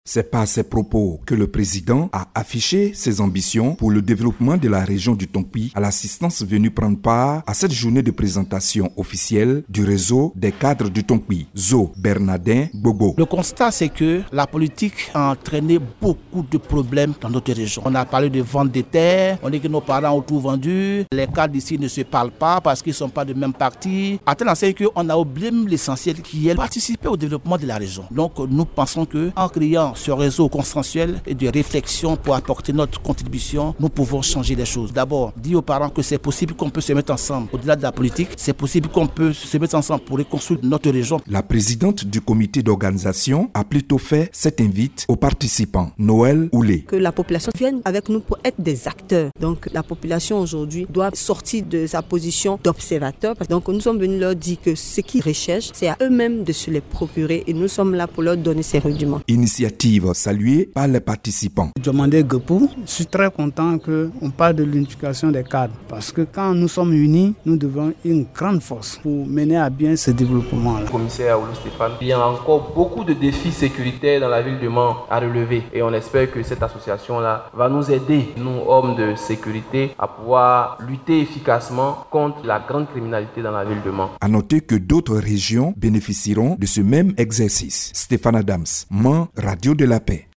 C'est par ces propos que le président a affiché ses ambitions pour le développement de la région du Tongpi à l'assistance venue prendre part à cette journée de présentation officielle du réseau des cadres du Tongpi, Zo Bernardin Bobo. Le constat, c'est que la politique a entraîné beaucoup de problèmes dans notre région. On a parlé de vente des terres, on dit que nos parents ont tout vendu, les cadres d'ici ne se parlent pas parce qu'ils ne sont pas de même parti. À tel enseigne qu'on a oublié l'essentiel qui est participer au développement de la région. Donc nous pensons qu'en créant ce réseau consensuel et de réflexion pour apporter notre contribution, nous pouvons changer les choses. D'abord, dire aux parents que c'est possible qu'on peut se mettre ensemble. Au-delà de la politique, c'est possible qu'on peut se mettre ensemble pour reconstruire notre région. La présidente du comité d'organisation a plutôt fait cette invite aux participants, Noël Oulé. Que la population vienne avec nous pour être des acteurs. Donc la population aujourd'hui doit sortir de sa position d'observateur. Donc nous sommes venus leur dire que ce qu'ils recherchent, c'est à eux-mêmes de se les procurer et nous sommes là pour leur donner ces rudiments. Initiative saluée par les participants. Demandé Gepou, je suis très content qu'on parle de l'unification des cadres parce que quand nous sommes unis, nous devons une grande force pour mener à bien ce développement-là. Commissaire Oulou Stéphane, il y a encore beaucoup de défis sécuritaires dans la ville de Mans à relever et on espère que cette association-là va nous aider, nous hommes de sécurité, à pouvoir lutter efficacement contre la grande criminalité dans la ville de Mans. À noter que d'autres régions bénéficieront de ce même exercice. Stéphane Adams, Mans, Radio de la Paix.